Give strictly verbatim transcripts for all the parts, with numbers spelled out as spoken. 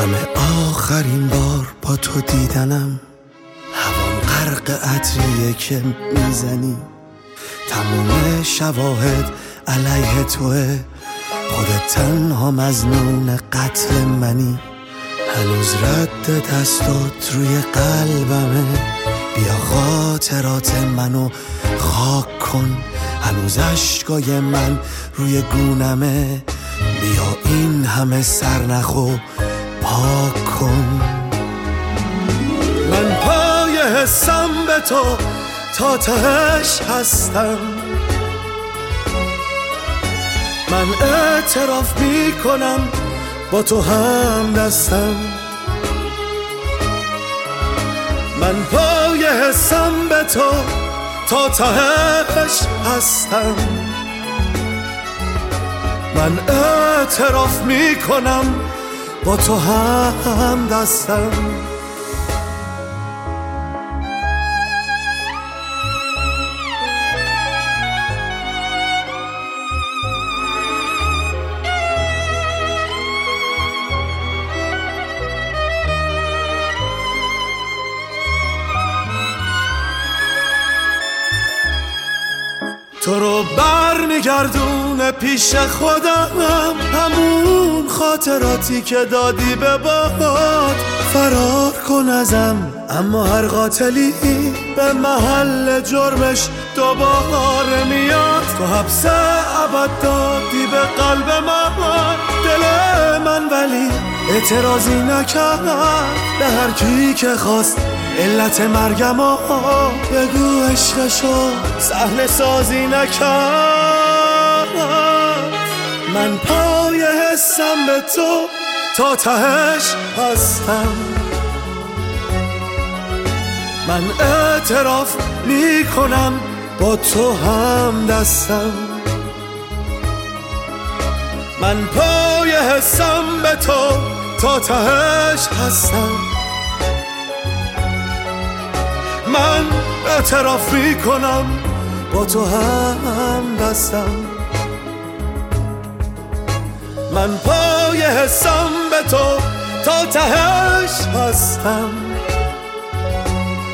همه آخرین بار با تو دیدنم، هوام غرق عطریه که میزنی، تموم شواهد علیه توه، خودت تنها مظنون قتل منی، هنوز رد دستات روی قلبمه، بیا خاطرات منو خاک کن، هنوز عشقای من روی گونمه، بیا این همه سرنخو پاک کن. من پای حسم به تو تا تهش هستم، من اعتراف می کنم با تو هم دستم، من پای حسم به تو تا تهش هستم، من اعتراف می کنم با تو هم دستم. تو رو برمیگردونه پیش خودم، همون خاطراتی که دادی به باد، فرار کن ازم اما هر قاتلی به محل جرمش دوباره میاد، تو حبس ابد دادی به قلب من، دل من ولی اعتراضی نکرد، به هر کی که خواست علت مرگم و بگو عشقشو صحنه سازی نکرد. من پای حسم به تو تا تهش هستم، من اعتراف می کنم با تو هم دستم، من پای حسم به تو تا تهش هستم، من اعتراف می کنم با تو هم دستم، من پای حسم به تو تا تهش هستم،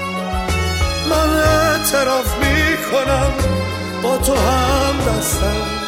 من اعتراف می کنم با تو هم دستم.